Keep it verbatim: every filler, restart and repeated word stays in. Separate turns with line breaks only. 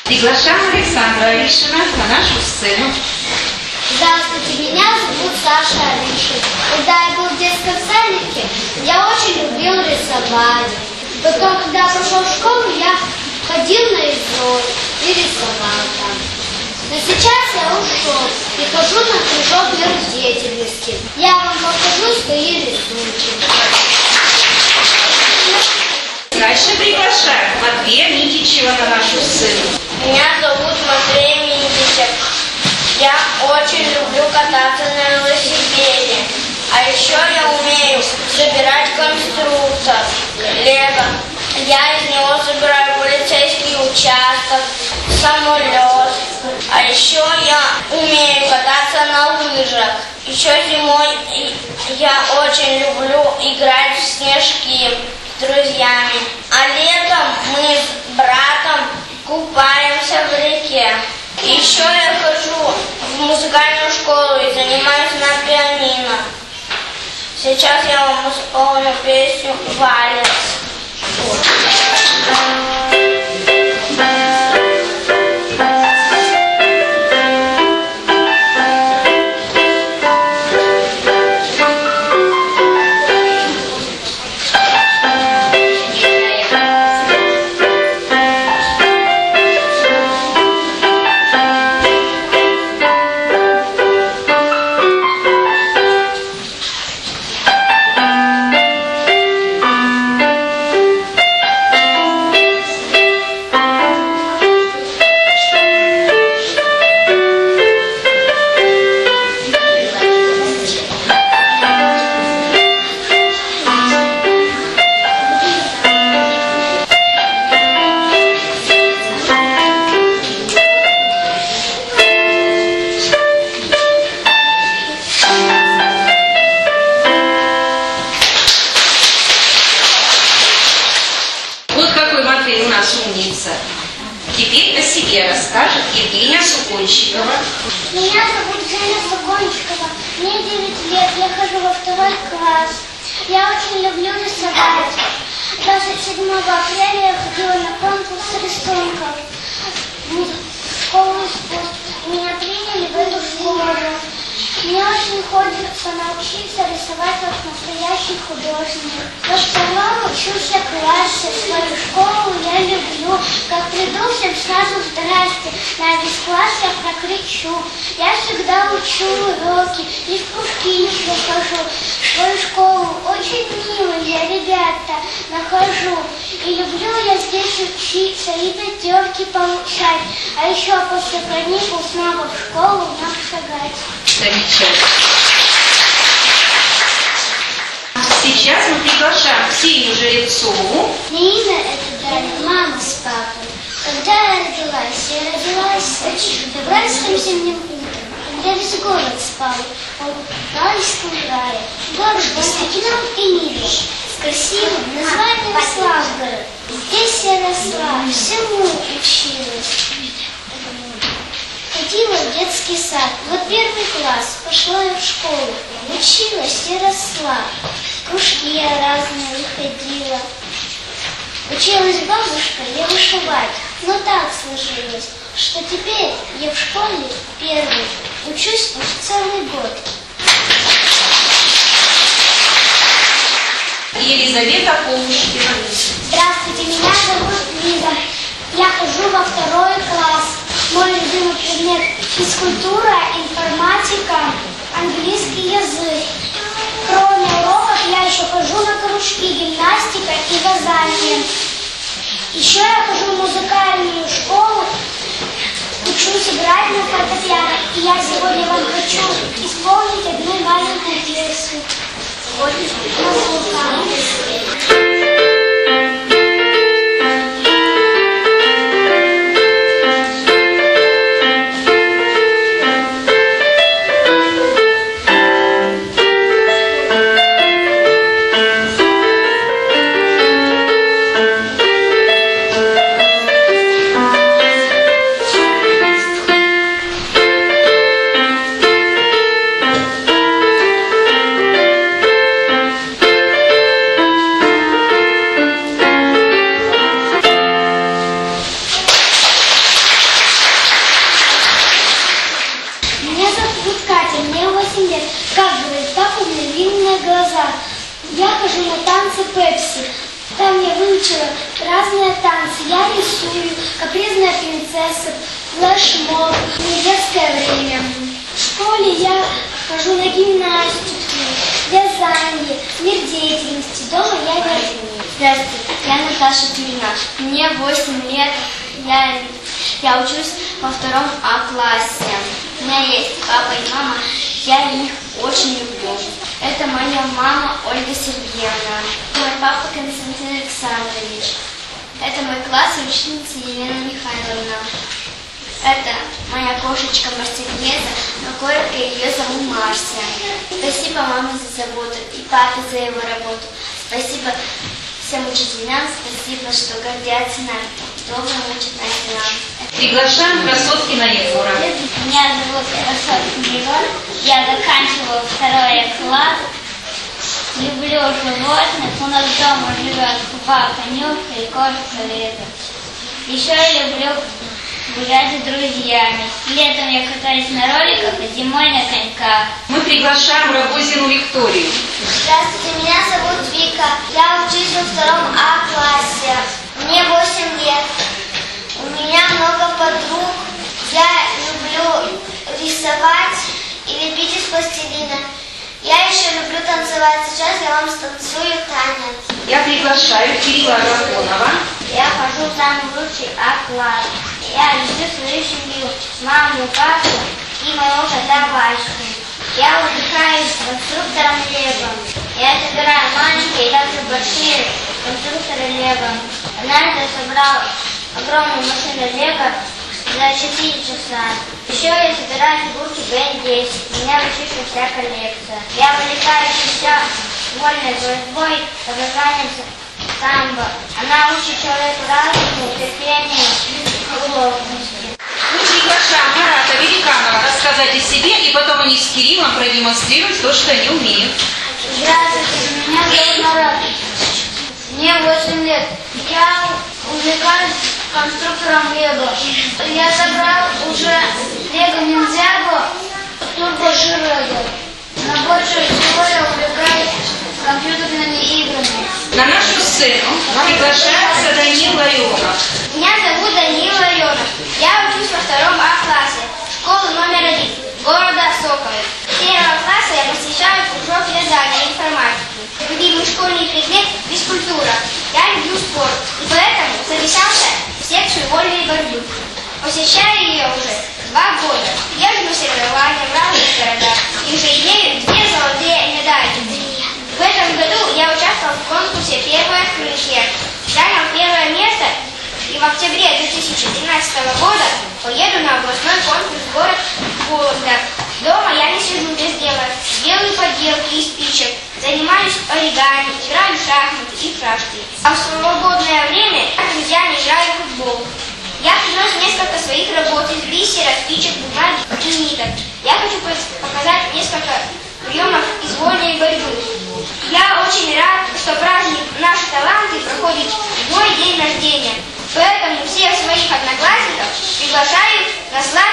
Приглашаем Александра Аришина на нашу сцену.
Здравствуйте, меня зовут Саша Аришин. Когда я был в детском садике, я очень любил рисовать. Потом, когда я пошел в школу, я ходил на ИЗО и рисовал там. Но сейчас я ушел и хожу на кружок мир деятельности. Я вам покажу свои рисунки.
Дальше приглашаем Матвея Никичева на нашу сцену.
Меня зовут Матвей Никичев. Я очень люблю кататься на велосипеде. А еще я умею собирать конструктор, лего. Я из него собираю полицейский участок, самолет. А еще я умею кататься на лыжах. Еще зимой я очень люблю играть в снежки с друзьями. А летом мы с братом купаемся в реке. Еще я хожу в музыкальную школу и занимаюсь на пианино. Сейчас я вам исполню песню «Вальс».
Теперь о себе расскажет Евгения Суконщикова.
Меня зовут Женя Суконщикова. Мне девять лет, я хожу во второй класс. Я очень люблю рисовать. двадцать седьмого апреля я ходила на конкурс рисунков в школу искусств. Меня приняли в эту школу. Мне очень хочется научиться рисовать как настоящий художник. Во втором учусь в классе. Свою школу я люблю. Как приду, всем сразу здрасте. На весь класс я прокричу. Я всегда учу уроки и в кружки еще хожу. Свою школу очень милые ребята нахожу. И люблю я здесь учиться и пятерки получать. А еще после каникул снова в школу нам шагать.
Замечательно. Сейчас мы приглашаем Ксению Жеребцову.
Мне имя это дали мама с папой. Когда я родилась, я родилась в февральском зимнем утром, когда весь город спал, в райском рае. Город с океаном и небом, с красивым названием Славгород. Здесь я росла, всему училась. Ходила в детский сад, вот первый класс, пошла я в школу, училась и росла, в кружки я разные выходила. Училась бабушка я вышивать, но так сложилось, что теперь я в школе первый, учусь уж целый год.
Елизавета Полушкина.
Здравствуйте, меня зовут Лиза, я хожу во второй класс. Мой любимый предмет – физкультура, информатика, английский язык. Кроме уроков я еще хожу на кружки, гимнастика и вязание. Еще я хожу в музыкальную школу, учусь играть на фортепиано. И я сегодня вам хочу исполнить одну маленькую песню. выучила разные танцы. Я рисую, капризная принцесса, флешмоб, недетское время. В школе я хожу на гимнастику, вязание, мир деятельности. Дома я вяжу.
Здравствуйте, я Наташа Клина. Мне восемь лет. Я, я учусь во втором А классе. У меня есть папа и мама. Я их очень люблю. Это моя мама Ольга Сергеевна. Мой папа Константин Александрович. Это мой класс и ученица Елена Михайловна. Это моя кошечка Марсельеза, но коротко ее зовут Марся. Спасибо маме за заботу и папе за его работу. Спасибо всем учителям, спасибо, что гордятся нами, добро учат нас делам.
Приглашаем Красоткина Егора.
Меня зовут Красоткин Егор, я заканчиваю второй класс. Люблю животных, у нас дома живет собака Нюшка и кошка Лиза. Еще я люблю гулять с друзьями. Летом я катаюсь на роликах, а зимой на коньках.
Мы приглашаем Рогозину Викторию.
Здравствуйте, меня зовут Вика. Я учусь во втором А классе. Мне восемь лет. У меня много подруг. Я люблю рисовать и лепить из пластилина. Я еще люблю танцевать. Сейчас я вам станцую танец.
Я приглашаю Кирилла Агафонова.
Я хожу в самый лучший А класс. Я люблю свою семью, маму, папу и моего кота Ваську. Я увлекаюсь конструктором Лего. Я собираю маленькие и также большие конструкторы Лего. Однажды я собрал огромную машину Лего за четыре часа. Еще я собираю фигурки Бен десять. У меня высшая вся коллекция. Я увлекаюсь еще вольной борьбой под названием самбо. Она учит человеку разуму, терпению и ловкости.
Мы приглашаем Марата Великанова рассказать о себе, и потом они с Кириллом продемонстрируют то, что они умеют.
Здравствуйте, меня зовут Марат. Мне восемь лет. Я увлекаюсь конструктором Лего. Я собрал уже Лего Ниндзяго, Турбо Жирего. Но больше всего я увлекаюсь компьютерными играми.
На нашу сцену приглашается Данил Ларионов.
Меня зовут Данил Ларионов. Я учусь во втором А классе школы номер один города Соколы. С первого класса я посещаю кружок вязания и информатики. Любимый школьный предмет – физкультура. Я люблю спорт и поэтому записался в секцию вольной борьбы. Посещаю ее уже два года. Езжу на соревнования в разных городах и уже имею две золотые медали. В этом году я участвовал в конкурсе «Первое открытие». Занял первое место и в октябре две тысячи тринадцатого года поеду на областной конкурс в город Вологда. Дома я не сижу без дела, делаю поделки из спичек, занимаюсь оригами, играю в шахматы и в шашки. А в свободное время я с друзьями играю в футбол. Я принес несколько своих работ из бисера, спичек, бумаги и ниток. Я хочу показать несколько приемов из вольной борьбы. Я очень рад, что праздник «Наши таланты» проходит в мой день рождения. Поэтому всех своих одноклассников приглашаю на славу